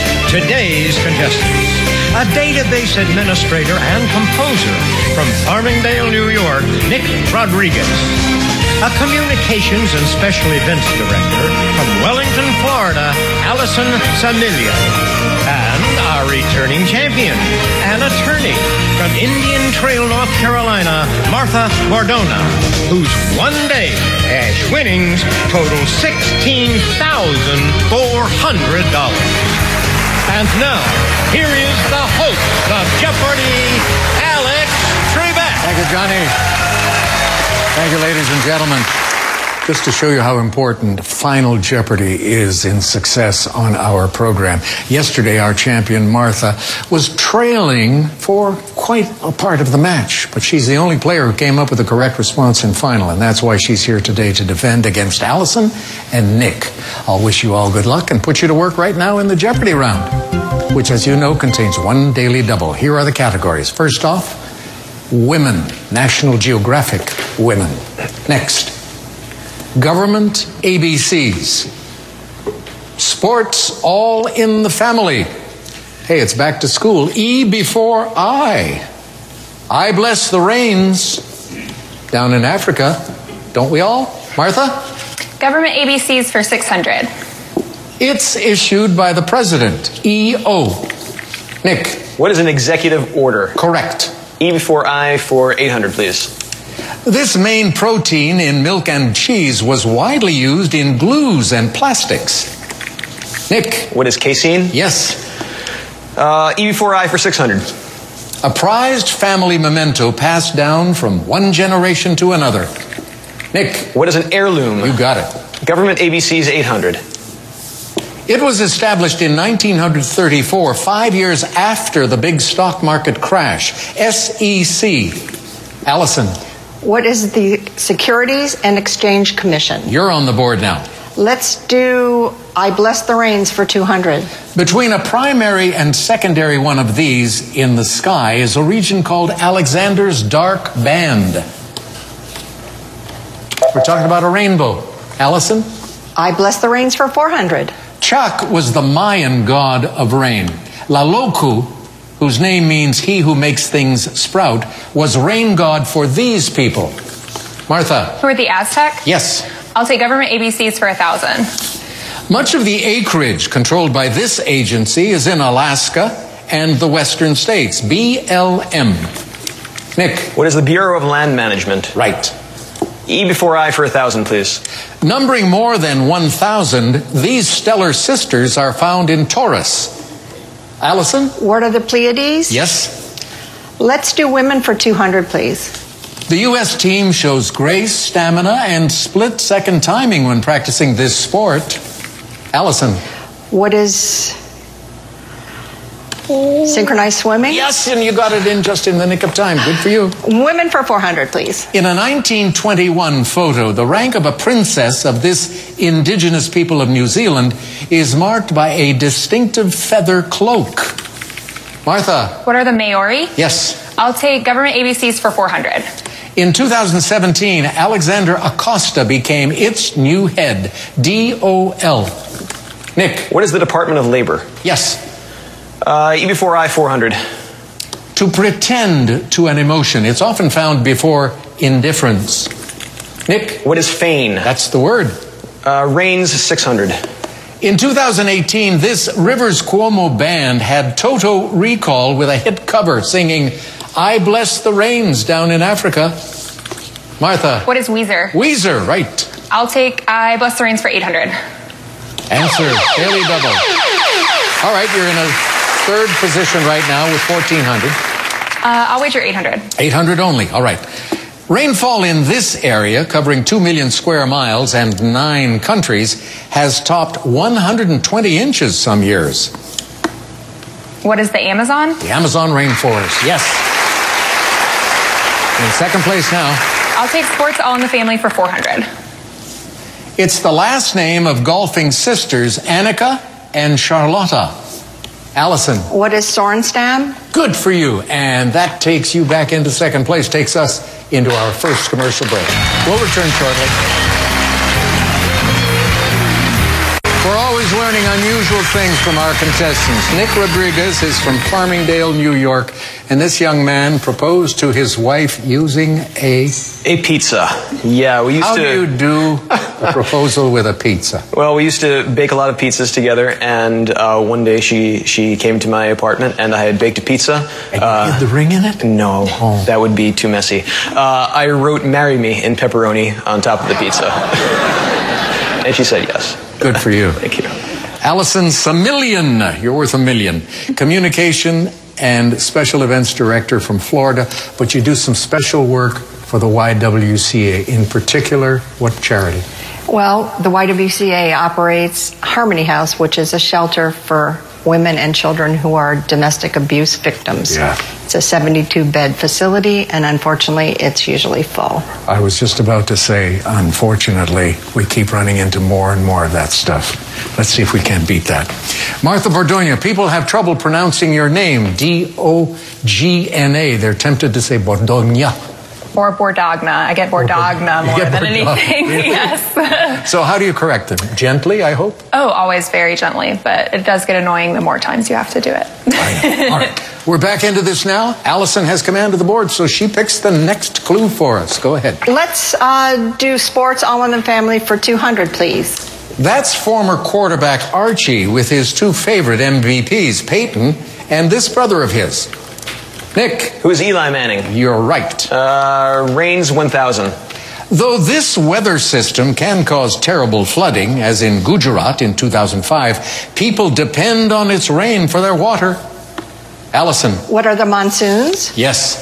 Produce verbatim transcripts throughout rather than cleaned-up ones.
Today's contestants. A database administrator and composer from Farmingdale, New York, Nick Rodriguez. A communications and special events director from Wellington, Florida, Allison Samilia. And our returning champion, an attorney from Indian Trail, North Carolina, Martha Bordona, whose one-day cash winnings total sixteen thousand four hundred dollars. And now, here is the host of Jeopardy, Alex Trebek. Thank you, Johnny. Thank you, ladies and gentlemen. Just to show you how important Final Jeopardy is in success on our program. Yesterday, our champion, Martha, was trailing for quite a part of the match, but she's the only player who came up with the correct response in final, and that's why she's here today to defend against Allison and Nick. I'll wish you all good luck and put you to work right now in the Jeopardy round, which, as you know, contains one daily double. Here are the categories. First off, women, National Geographic women. Next, government A B Cs. Sports all in the family. Hey, it's back to school. E before I. I bless the rains. Down in Africa, don't we all? Martha? Government A B Cs for six hundred. It's issued by the president. E O. Nick? What is an executive order? Correct. E before I for eight hundred, please. This main protein in milk and cheese was widely used in glues and plastics. Nick? What is casein? Yes. Uh, E before I for six hundred. A prized family memento passed down from one generation to another. Nick? What is an heirloom? You got it. Government A B Cs eight hundred. It was established in nineteen thirty-four, five years after the big stock market crash. S E C. Allison? What is the Securities and Exchange Commission? You're on the board now. Let's do I Bless the Rains for two hundred. Between a primary and secondary one of these in the sky is a region called Alexander's Dark Band. We're talking about a rainbow. Allison? I Bless the Rains for four hundred. Chak was the Mayan god of rain. Laloku, whose name means he who makes things sprout, was rain god for these people. Martha? Who are the Aztec? Yes. I'll take government A B Cs for a thousand. Much of the acreage controlled by this agency is in Alaska and the western states. B L M. Nick? What is the Bureau of Land Management? Right. E before I for a thousand, please. Numbering more than one thousand, these stellar sisters are found in Taurus. Allison? What are the Pleiades? Yes. Let's do women for two hundred, please. The U S team shows grace, stamina, and split-second timing when practicing this sport. Allison? What is synchronized swimming? Yes, and you got it in just in the nick of time. Good for you. Women for four hundred, please. In a nineteen twenty-one photo, the rank of a princess of this indigenous people of New Zealand is marked by a distinctive feather cloak. Martha? What are the Maori? Yes. I'll take government A B Cs for four hundred. In two thousand seventeen, Alexander Acosta became its new head. D O L. Nick? What is the Department of Labor? Yes. Uh, E before I four hundred. To pretend to an emotion. It's often found before indifference. Nick? What is feign? That's the word. Uh, Rains six hundred. In two thousand eighteen, this Rivers Cuomo band had Toto recall with a hit cover singing I Bless the Rains down in Africa. Martha? What is Weezer? Weezer, right. I'll take I Bless the Rains for eight hundred. Answer, daily double. All right, you're in a third position right now with fourteen hundred. Uh, I'll wager eight hundred. eight hundred only, all right. Rainfall in this area, covering two million square miles and nine countries, has topped one hundred twenty inches some years. What is the Amazon? The Amazon rainforest, yes. In second place now. I'll take sports all in the family for four hundred. It's the last name of golfing sisters Annika and Charlotta. Allison? What is Sorenstam? Good for you. And that takes you back into second place, takes us into our first commercial break. We'll return shortly. For Always Wearing learning unusual things from our contestants. Nick Rodriguez is from Farmingdale, New York, and this young man proposed to his wife using a... A pizza. Yeah, we used How to... do you do a proposal with a pizza? Well, we used to bake a lot of pizzas together, and uh, one day she, she came to my apartment, and I had baked a pizza. And uh, you had the ring in it? No, Oh. that would be too messy. Uh, I wrote "Marry Me" in pepperoni on top of the pizza. And she said yes. Good for you. Thank you. Allison Samillion, you're worth a million. Communication and special events director from Florida, but you do some special work for the Y W C A. In particular, what charity? Well, the Y W C A operates Harmony House, which is a shelter for women and children who are domestic abuse victims. Yeah. It's a seventy-two bed facility, and unfortunately, it's usually full. I was just about to say, unfortunately, we keep running into more and more of that stuff. Let's see if we can't beat that. Martha Bordonia, people have trouble pronouncing your name, D O G N A. They're tempted to say Bordonia. Or Bordogna. I get Bordogna You more get than Bordogna, anything. really? Yes. So how do you correct them? Gently, I hope? Oh, always very gently, but it does get annoying the more times you have to do it. I know. All right. We're back into this now. Allison has command of the board, so she picks the next clue for us. Go ahead. Let's uh, do sports all in the family for two hundred, please. That's former quarterback Archie with his two favorite M V Ps, Peyton and this brother of his. Nick, Who is Eli Manning? you're right. Uh, Reigns one thousand. Though this weather system can cause terrible flooding, as in Gujarat in two thousand five, people depend on its rain for their water. Allison. What are the monsoons? Yes.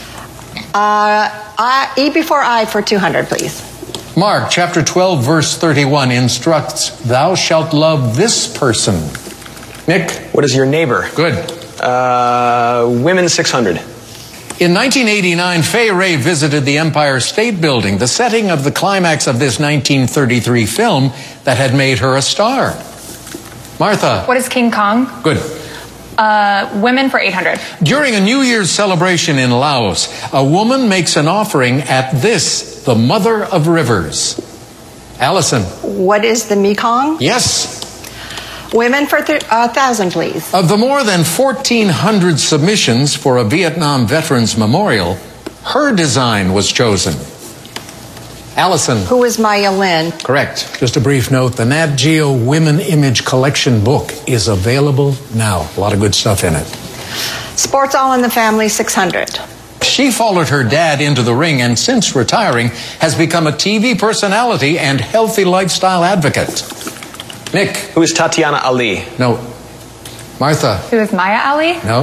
Uh, I, E before I for two hundred, please. Mark chapter twelve verse thirty-one instructs, thou shalt love this person. Nick. What is your neighbor? Good. Uh, women six hundred. In nineteen eighty-nine, Fay Wray visited the Empire State Building, the setting of the climax of this nineteen thirty-three film that had made her a star. Martha. What is King Kong? Good. Uh, women for eight hundred. During a New Year's celebration in Laos, a woman makes an offering at this, the Mother of Rivers. Allison. What is the Mekong? Yes. Women for th- uh, one thousand, please. Of the more than fourteen hundred submissions for a Vietnam Veterans Memorial, her design was chosen. Allison. Who is Maya Lin? Correct. Just a brief note, the Nat Geo Women Image Collection book is available now. A lot of good stuff in it. Sports all in the family, six hundred. She followed her dad into the ring and since retiring has become a T V personality and healthy lifestyle advocate. Nick. Who is Tatiana Ali? No. Martha. Who is Maya Ali? No.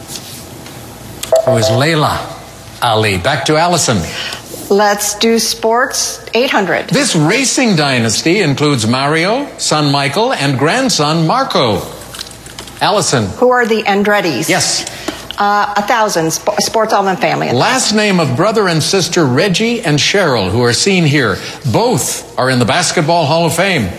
Who is Layla Ali? Back to Allison. Let's do sports, eight hundred. This racing dynasty includes Mario, son Michael, and grandson Marco. Allison. Who are the Andretti's? Yes. Uh, a thousand. Sp- sports all in the family. Last name of brother and sister Reggie and Cheryl, who are seen here. Both are in the Basketball Hall of Fame.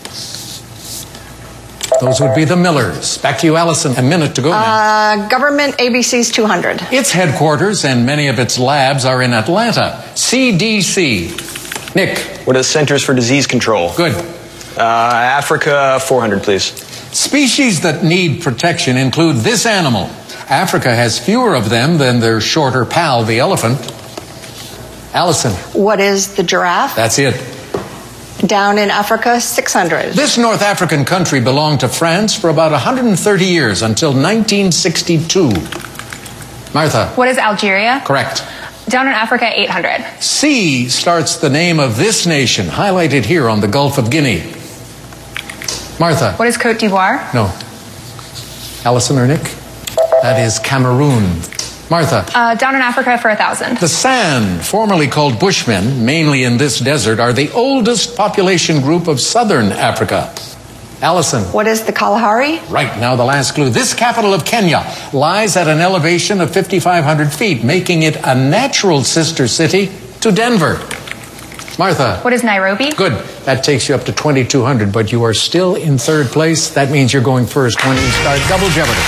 Those would be the Millers. Back to you, Allison. A minute to go now. Uh, government A B C's two hundred. Its headquarters and many of its labs are in Atlanta. C D C. Nick. What is Centers for Disease Control? Good. Uh, Africa four hundred, please. Species that need protection include this animal. Africa has fewer of them than their shorter pal, the elephant. Allison. What is the giraffe? That's it. Down in Africa, six hundred. This North African country belonged to France for about one hundred thirty years until nineteen sixty-two. Martha. What is Algeria? Correct. Down in Africa, eight hundred. C starts the name of this nation, highlighted here on the Gulf of Guinea. Martha. What is Cote d'Ivoire? No. Allison or Nick? That is Cameroon. Martha. Uh, down in Africa for a thousand. The San, formerly called Bushmen, mainly in this desert, are the oldest population group of southern Africa. Allison. What is the Kalahari? Right, now the last clue. This capital of Kenya lies at an elevation of fifty-five hundred feet, making it a natural sister city to Denver. Martha. What is Nairobi? Good. That takes you up to twenty-two hundred, but you are still in third place. That means you're going first when we start Double Jeopardy.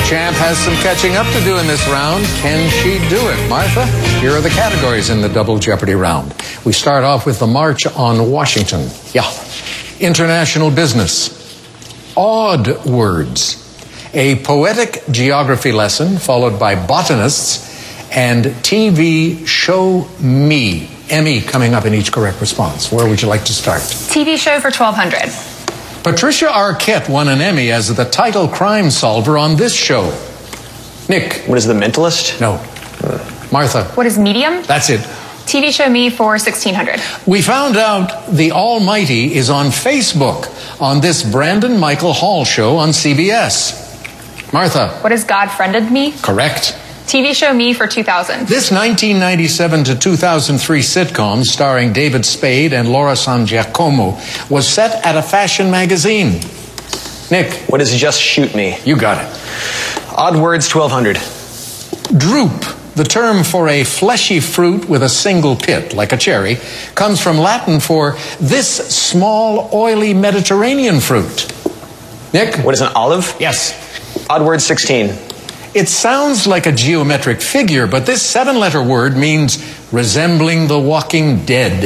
Champ has some catching up to do in this round. Can she do it? Martha, here are the categories in the Double Jeopardy round. We start off with the March on Washington. Yeah. International business. Odd words. A poetic geography lesson followed by botanists and T V Show Me. Emmy coming up in each correct response. Where would you like to start? T V show for twelve hundred. Patricia Arquette won an Emmy as the title crime solver on this show. Nick. What is The Mentalist? No. Martha. What is Medium? That's it. T V show Me for sixteen hundred. We found out the Almighty is on Facebook on this Brandon Michael Hall show on C B S. Martha. What is God Friended Me? Correct. T V show Me for two thousand. This nineteen ninety-seven to two thousand three sitcom starring David Spade and Laura San Giacomo was set at a fashion magazine. Nick. What is Just Shoot Me? You got it. Odd words, twelve hundred. Drupe, the term for a fleshy fruit with a single pit, like a cherry, comes from Latin for this small, oily Mediterranean fruit. Nick? What is an olive? Yes. Odd words, sixteen. It sounds like a geometric figure, but this seven-letter word means resembling the walking dead.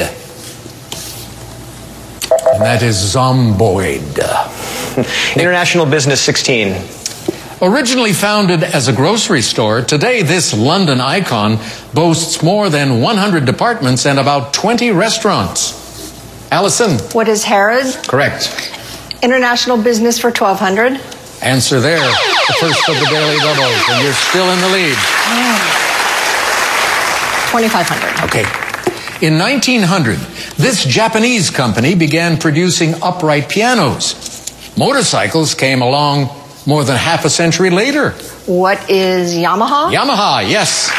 And that is zomboid. International business, sixteen. Originally founded as a grocery store, today this London icon boasts more than one hundred departments and about twenty restaurants. Allison. What is Harrods? Correct. International business for twelve hundred. Answer there. The first of the daily doubles, and you're still in the lead. twenty-five hundred. Okay. In nineteen hundred, this Japanese company began producing upright pianos. Motorcycles came along more than half a century later. What is Yamaha? Yamaha, yes.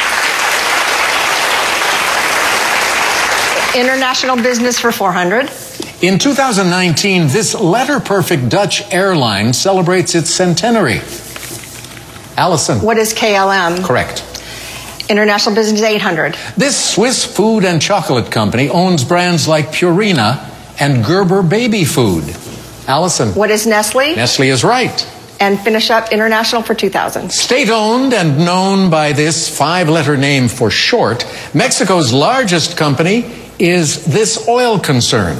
International business for four hundred. In two thousand nineteen, this letter-perfect Dutch airline celebrates its centenary. Allison. What is K L M? Correct. International business eight hundred. This Swiss food and chocolate company owns brands like Purina and Gerber baby food. Allison. What is Nestle? Nestle is right. And finish up international for two thousand. State-owned and known by this five-letter name for short, Mexico's largest company is this oil concern.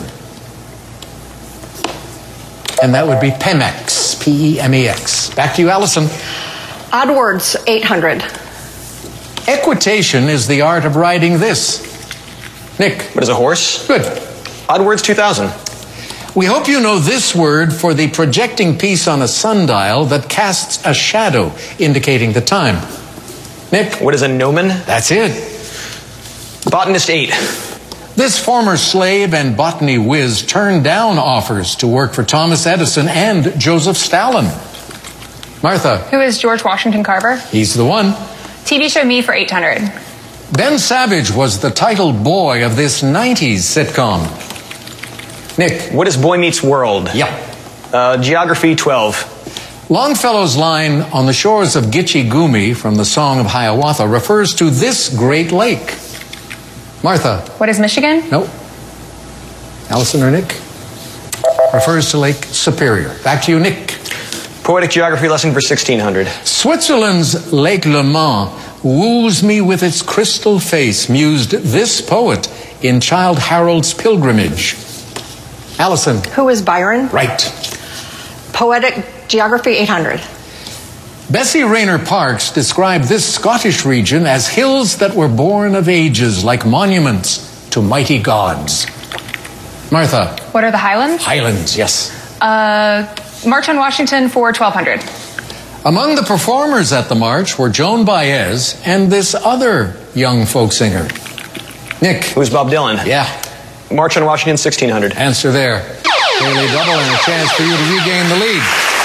And that would be Pemex, P E M E X. Back to you, Allison. Odd words, eight hundred. Equitation is the art of riding this. Nick. What is a horse? Good. Odd words, two thousand. We hope you know this word for the projecting piece on a sundial that casts a shadow indicating the time. Nick. What is a gnomon? That's it. Botanist eight. This former slave and botany whiz turned down offers to work for Thomas Edison and Joseph Stalin. Martha. Who is George Washington Carver? He's the one. T V show Me for eight hundred. Ben Savage was the title boy of this nineties sitcom. Nick. What is Boy Meets World? Yeah. Uh, geography, twelve. Longfellow's line, on the shores of Gitche Gumee from the Song of Hiawatha, refers to this great lake. Martha. What is Michigan? No. Allison or Nick? Refers to Lake Superior. Back to you, Nick. Poetic geography lesson for sixteen hundred. Switzerland's Lake Le Mans woos me with its crystal face, mused this poet in Childe Harold's Pilgrimage. Allison. Who is Byron? Right. Poetic geography eight hundred. Bessie Rayner Parkes described this Scottish region as hills that were born of ages, like monuments to mighty gods. Martha. What are the Highlands? Highlands, yes. Uh, March on Washington for twelve hundred. Among the performers at the march were Joan Baez and this other young folk singer. Nick. Who's Bob Dylan? Yeah. March on Washington, sixteen hundred. Answer there. Daily double and a chance for you to regain the lead.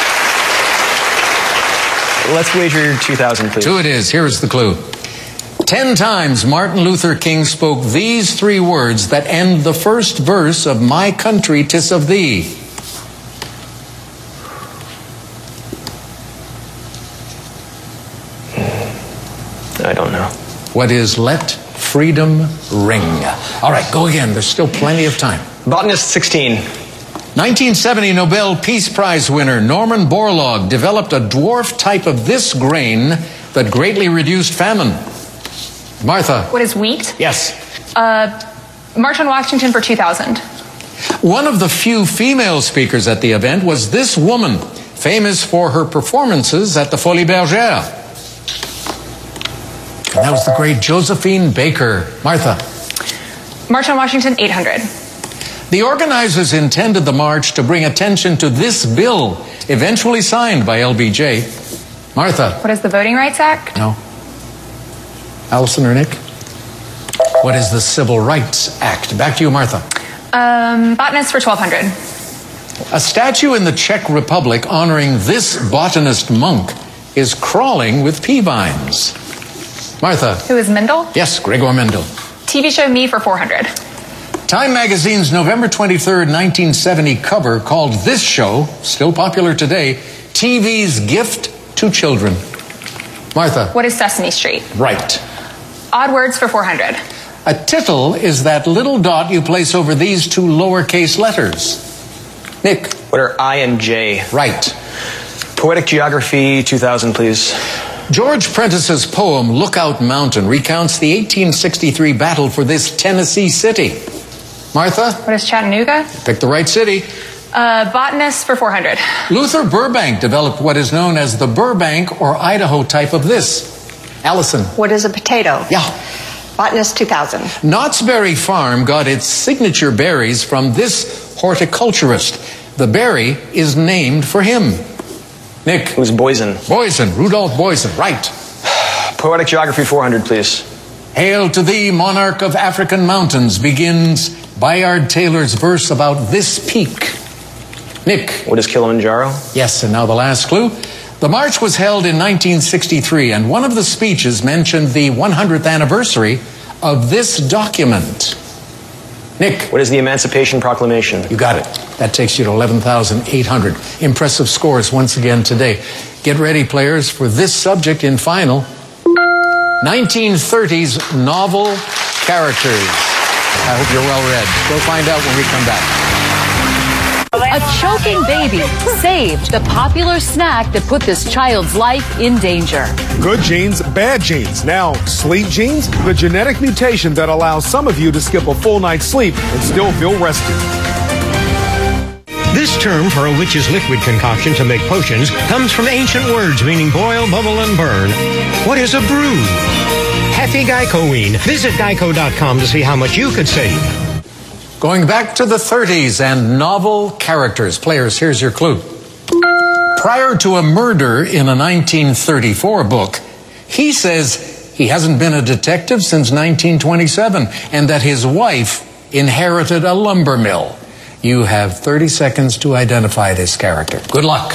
Let's wager two thousand, please. Two it is. Here's the clue. Ten times Martin Luther King spoke these three words that end the first verse of My Country, 'Tis of Thee. I don't know. What is Let Freedom Ring? All right, go again. There's still plenty of time. Botanist, sixteen. nineteen seventy Nobel Peace Prize winner Norman Borlaug developed a dwarf type of this grain that greatly reduced famine. Martha. What is wheat? Yes. Uh, March on Washington for two thousand. One of the few female speakers at the event was this woman, famous for her performances at the Folies Bergère. And that was the great Josephine Baker. Martha. March on Washington, eight hundred. The organizers intended the march to bring attention to this bill, eventually signed by L B J. Martha. What is the Voting Rights Act? No. Allison or Nick? What is the Civil Rights Act? Back to you, Martha. Um, botanist for twelve hundred. A statue in the Czech Republic honoring this botanist monk is crawling with pea vines. Martha. Who is Mendel? Yes, Gregor Mendel. T V show Me for four hundred. Time magazine's November twenty-third, nineteen seventy cover called this show, still popular today, T V's gift to children. Martha. What is Sesame Street? Right. Odd words for four hundred. A tittle is that little dot you place over these two lowercase letters. Nick. What are I and J? Right. Poetic Geography two thousand, please. George Prentice's poem Lookout Mountain recounts the eighteen sixty-three battle for this Tennessee city. Martha? What is Chattanooga? Pick the right city. Uh, botanist for four hundred. Luther Burbank developed what is known as the Burbank or Idaho type of this. Allison. What is a potato? Yeah. Botanist two thousand. Knott's Berry Farm got its signature berries from this horticulturist. The berry is named for him. Nick. Who's Boysen? Boysen. Rudolph Boysen. Right. Poetic Geography four hundred, please. Hail to thee, monarch of African mountains, begins Bayard Taylor's verse about this peak. Nick. What is Kilimanjaro? Yes, and now the last clue. The march was held in nineteen sixty-three, and one of the speeches mentioned the one hundredth anniversary of this document. Nick. What is the Emancipation Proclamation? You got it. That takes you to eleven thousand eight hundred. Impressive scores once again today. Get ready, players, for this subject in final. nineteen thirties novel characters. I hope you're well read. We'll find out when we come back. A choking baby saved the popular snack that put this child's life in danger. Good genes, bad genes. Now, sleep genes, the genetic mutation that allows some of you to skip a full night's sleep and still feel rested. This term for a witch's liquid concoction to make potions comes from ancient words meaning boil, bubble, and burn. What is a brew? Happy Geico-ween. Visit geico dot com to see how much you could save. Going back to the thirties and novel characters. Players, here's your clue. Prior to a murder in a nineteen thirty-four book, he says he hasn't been a detective since nineteen twenty-seven and that his wife inherited a lumber mill. You have thirty seconds to identify this character. Good luck.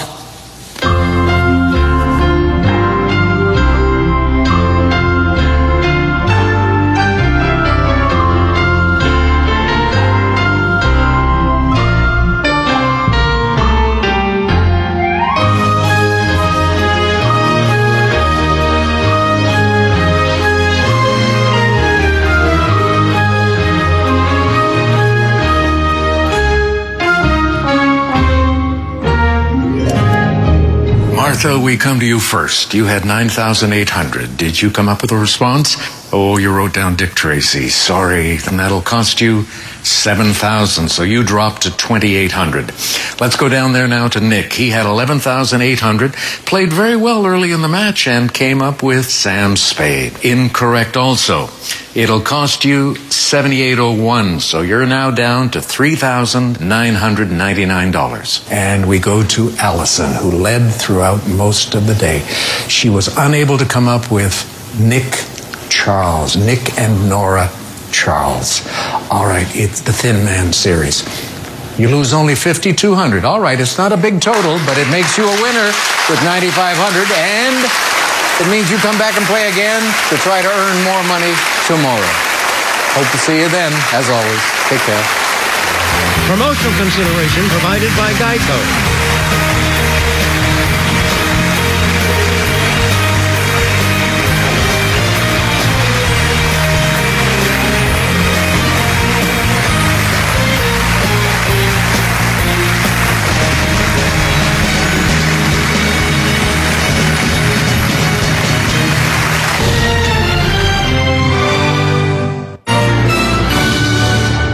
Martha, we come to you first. You had nine thousand eight hundred. Did you come up with a response? Oh, you wrote down Dick Tracy. Sorry. Then that'll cost you seven thousand. So you dropped to twenty-eight hundred. Let's go down there now to Nick. He had eleven thousand eight hundred. Played very well early in the match and came up with Sam Spade. Incorrect also. It'll cost you seventy-eight oh one. So you're now down to three thousand nine hundred ninety-nine dollars. And we go to Allison, who led throughout most of the day. She was unable to come up with Nick Charles. Nick and Nora Charles. All right, it's the Thin Man series. You lose only fifty-two hundred. All right, it's not a big total, but it makes you a winner with ninety-five hundred, and it means you come back and play again to try to earn more money tomorrow. Hope to see you then. As always, take care. Promotional consideration provided by Geico.